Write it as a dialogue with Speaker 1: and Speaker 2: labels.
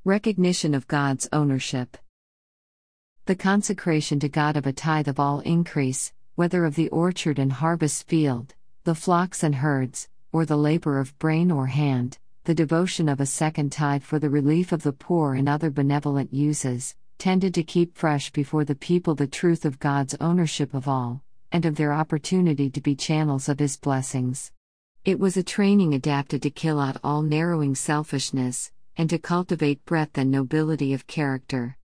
Speaker 1: Recognition of God's ownership. The consecration to God of a tithe of all increase, whether of the orchard and harvest field, the flocks and herds, or the labor of brain or hand, the devotion of a second tithe for the relief of the poor and other benevolent uses, tended to keep fresh before the people the truth of God's ownership of all, and of their opportunity to be channels of His blessings. It was a training adapted to kill out all narrowing selfishness, and to cultivate breadth and nobility of character.